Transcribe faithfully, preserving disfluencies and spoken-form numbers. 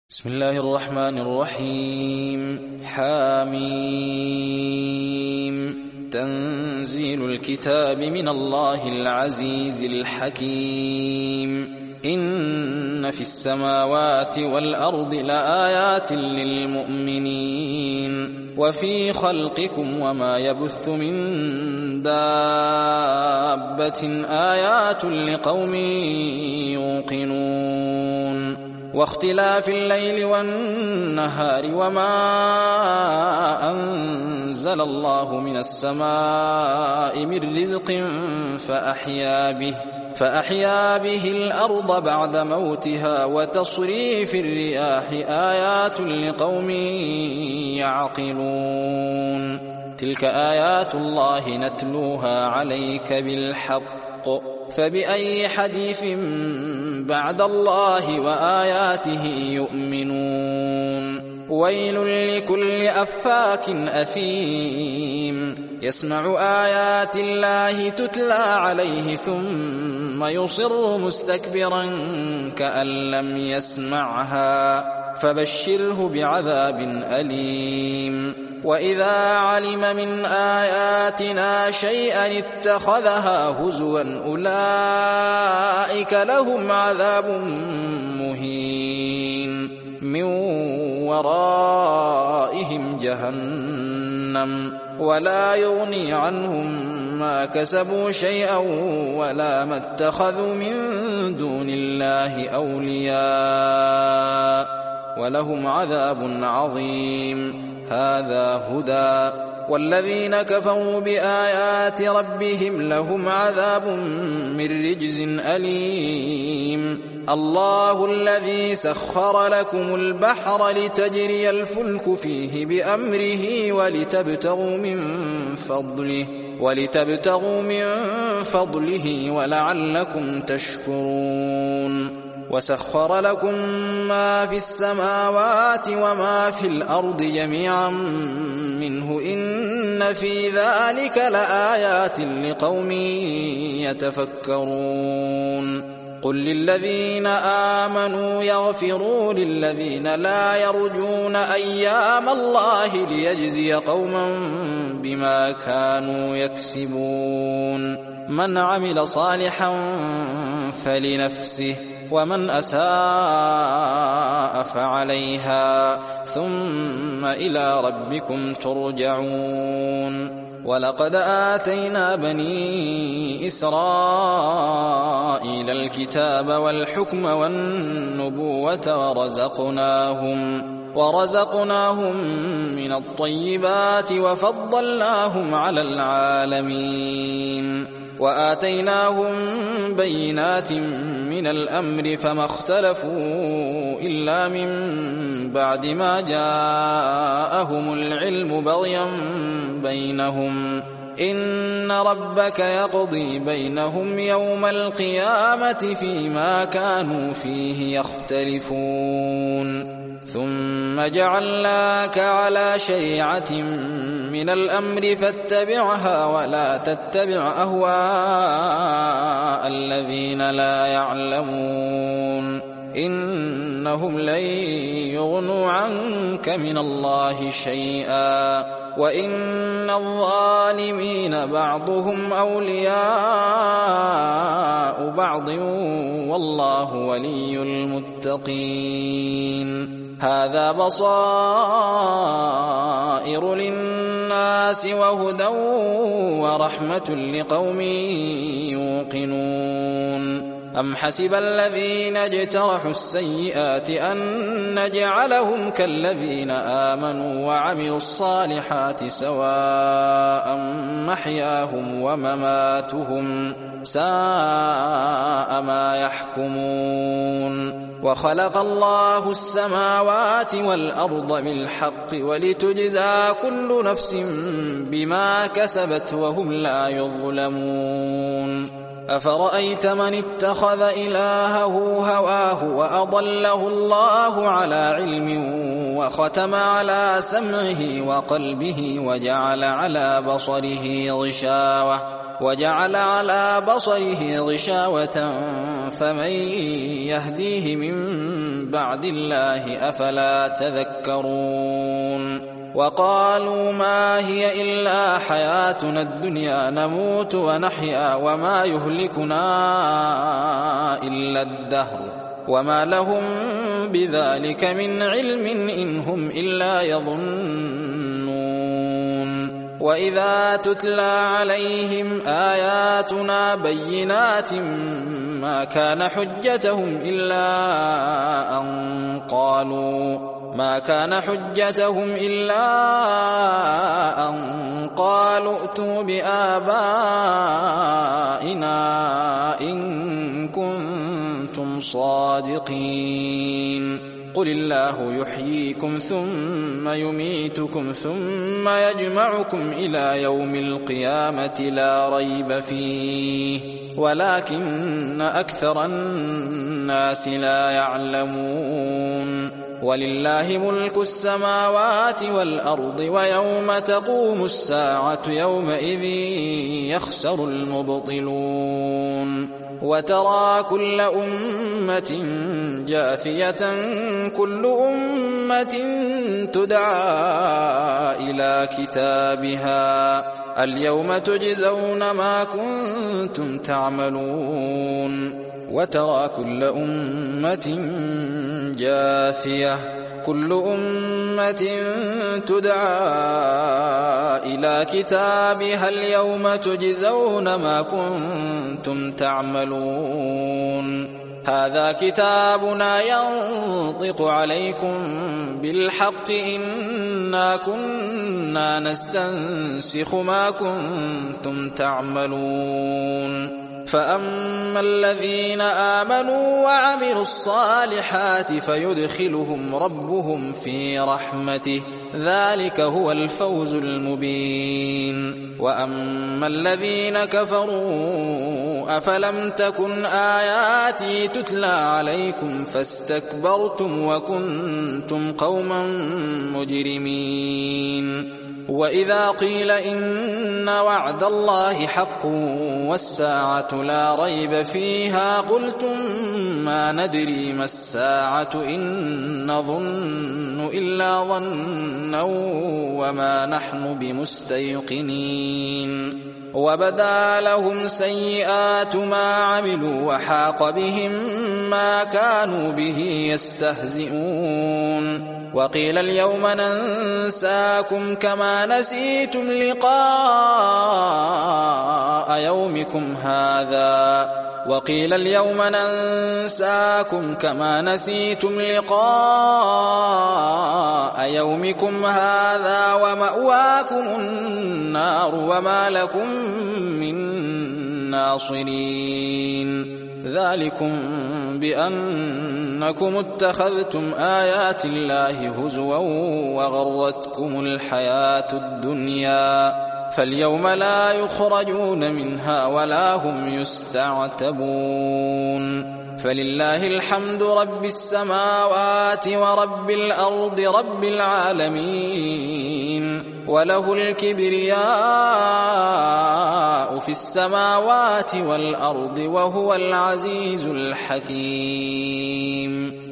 بسم الله الرحمن الرحيم. حاميم. تنزيل الكتاب من الله العزيز الحكيم. إن في السماوات والأرض لآيات للمؤمنين وفي خلقكم وما يبث من دابة آيات لقوم يوقنون واختلاف الليل والنهار وما أنزل الله من السماء من رزق فأحيا به فأحيا به الأرض بعد موتها وتصريف الرياح آيات لقوم يعقلون. تلك آيات الله نتلوها عليك بالحق فبأي حديث بعد الله وآياته يؤمنون. ويل لكل أفاك أثيم يسمع آيات الله تتلى عليه ثم يصر مستكبرا كأن لم يسمعها فبشره بعذاب أليم. وإذا علم من آياتنا شيئا اتخذها هزوا أولئك لهم عذاب مهين من ورائهم جهنم ولا يغني عنهم ما كسبوا شيئا ولا ما اتخذوا من دون الله أولياء ولهم عذاب عظيم. هذا هدى والذين كفروا بآيات ربهم لهم عذاب من رجز أليم. الله الذي سخر لكم البحر لتجري الفلك فيه بأمره ولتبتغوا من فضله ولتبتغوا من فضله ولعلكم تشكرون. وسخر لكم ما في السماوات وما في الأرض جميعا منه إن في ذلك لآيات لقوم يتفكرون. قل للذين آمنوا يغفروا للذين لا يرجون أيام الله ليجزي قوما بما كانوا يكسبون. من عمل صالحا فلنفسه ومن أساء فعليها ثم إلى ربكم ترجعون. ولقد آتينا بني إسرائيل الكتاب والحكم والنبوة ورزقناهم ورزقناهم من الطيبات وفضلناهم على العالمين وآتيناهم بينات من الأمر فما اختلفوا إلا من بعد ما جاءهم العلم بغيا بينهم. إن ربك يقضي بينهم يوم القيامة فيما كانوا فيه يختلفون. ثم جعلناك على شيعة من الأمر فاتبعها ولا تتبع أهواء الذين لا يعلمون إنهم لن يغنوا عنك من الله شيئا وإن الظالمين بعضهم أولياء بعض والله ولي المتقين. هذا بصائر للناس وهدى ورحمة لقوم يوقنون. أم حسب الذين اجترحوا السيئات أن نجعلهم كالذين آمنوا وعملوا الصالحات سواء محياهم ومماتهم ساء ما يحكمون. وخلق الله السماوات والأرض بالحق ولتجزى كل نفس بما كسبت وهم لا يظلمون. أفرأيت من اتخذ إلهه هواه وأضله الله على علم وختم على سمعه وقلبه وجعل على بصره غشاوة وجعل على بصره غشاوة فمن يهديه من بعد الله أفلا تذكرون وقالوا ما هي إلا حياتنا الدنيا نموت ونحيا وما يهلكنا إلا الدهر وما لهم بذلك من علم إن هم إلا يظنون وإذا تتلى عليهم آياتنا بينات ما كان حجتهم إلا أن قالوا ما كان حجتهم إلا أن قالوا ائتوا بآبائنا إن كنتم صادقين قل الله يحييكم ثم يميتكم ثم يجمعكم إلى يوم القيامة لا ريب فيه ولكن أكثر الناس لا يعلمون ولله ملك السماوات والأرض ويوم تقوم الساعة يومئذ يخسر المبطلون وترى كل أمة جاثية كل أمة تدعى إلى كتابها اليوم تجزون ما كنتم تعملون وترى كل أمة جاثية كل أمة تدعى إلى كتابها اليوم تجزون ما كنتم تعملون هذا كتابنا ينطق عليكم بالحق إنا كنا نستنسخ ما كنتم تعملون فأما الذين آمنوا وعملوا الصالحات فيدخلهم ربهم في رحمته ذلك هو الفوز المبين وأما الذين كفروا أفلم تكن آياتي تتلى عليكم فاستكبرتم وكنتم قوما مجرمين وإذا قيل إن وعد الله حق والساعة لا ريب فيها قلتم ما ندري ما الساعة إن نظن إلا ظنا وما نحن بمستيقنين وبدا لهم سيئات ما عملوا وحاق بهم ما كانوا به يستهزئون وقيل اليوم ننساكم كما نسيتم لقاء يومكم هذا وقيل اليوم ننساكم كما نسيتم لقاء يومكم هذا ومأواكم النار وما لكم من ناصرين ذلكم بأنكم اتخذتم آيات الله هزوا وغرتكم الحياة الدنيا فاليوم لا يخرجون منها ولا هم يستعتبون فلله الحمد رب السماوات ورب الأرض رب العالمين وله الكبرياء في السماوات والأرض وهو العزيز الحكيم